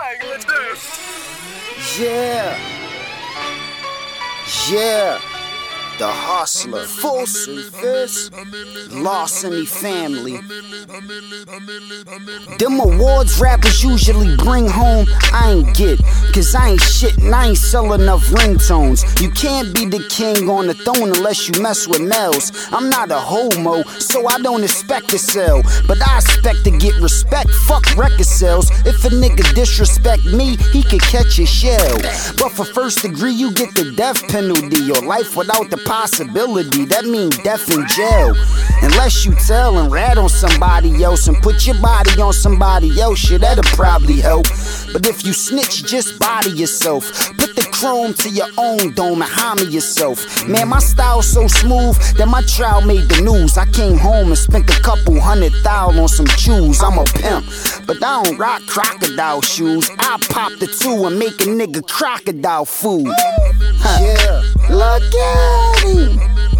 Yeah. Yeah. The Hustler, full service, Larceny family. Them awards rappers usually bring home, I ain't get, cause I ain't shit and I ain't sell enough ringtones. You can't be the king on the throne unless you mess with males. I'm not a homo, so I don't expect to sell, but I expect to get respect, fuck record sales. If a nigga disrespect me, he could catch a shell. But for first degree, you get the death penalty, or life without the possibility. That mean death in jail. Unless you tell and rat on somebody else and put your body on somebody else, shit, that'll probably help. But if you snitch, just body yourself. Put the chrome to your own dome and hammer yourself. Man, my style's so smooth that my trial made the news. I came home and spent a couple $100,000 on some shoes. I'm a pimp, but I don't rock crocodile shoes. I pop the two and make a nigga crocodile food. Yeah, look at him.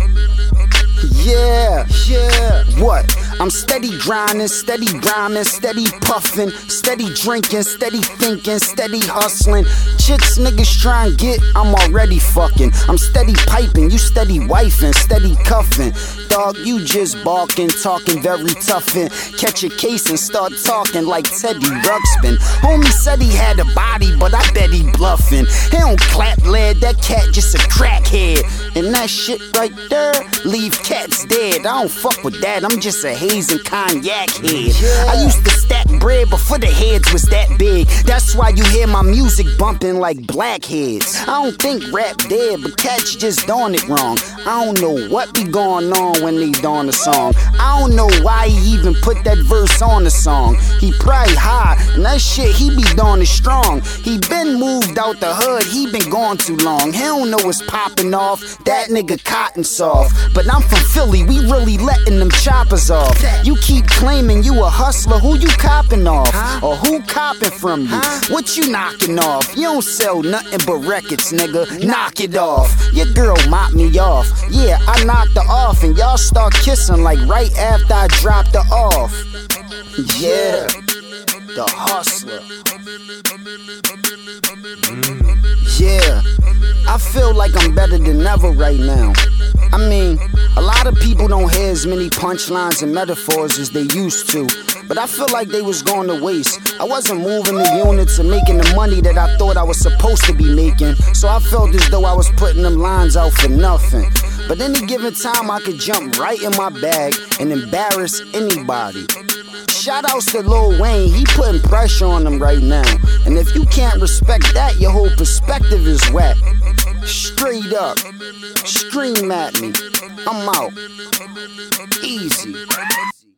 Yeah, yeah. What? I'm steady grinding, steady rhyming, steady puffing, steady drinking, steady thinking, steady hustling. Chicks niggas try and get, I'm already fucking. I'm steady piping, you steady wifing, steady cuffing. Dog, you just barking, talking very toughin'. Catch a case and start talking like Teddy Ruxpin. Homie said he had a body, but I bet he bluffing. He don't clap lead, that cat just a crackhead. And that shit right there, leave cats dead. I don't fuck with that, I'm just a haze and cognac head. I used to stack bread before the heads was that big. That's why you hear my music bumping like blackheads. I don't think rap dead, but cats just doing it wrong. I don't know what be going on when they doing the song. I don't know why he even put that verse on the song. He probably high, and that shit he be doing it strong. He been moved out the hood, he been gone too long. He don't know what's popping off, that nigga cotton soft. But I'm from Philly, we really letting them choppers off. You keep claiming you a hustler, who you copping off? Or who copping from you? What you knocking off? You don't sell nothing but records, nigga, knock it off. Your girl mopped me off, yeah, I knocked her off. And y'all start kissing like right after I dropped her off. Yeah, the Hustler. Yeah, I feel like I'm better than ever right now. I mean, a lot of people don't hear as many punchlines and metaphors as they used to, but I feel like they was going to waste. I wasn't moving the units and making the money that I thought I was supposed to be making, so I felt as though I was putting them lines out for nothing. But any given time I could jump right in my bag and embarrass anybody. Shoutouts to Lil Wayne, he putting pressure on them right now. And if you can't respect that, your whole perspective is whack. Straight up, scream at me, I'm out. Easy.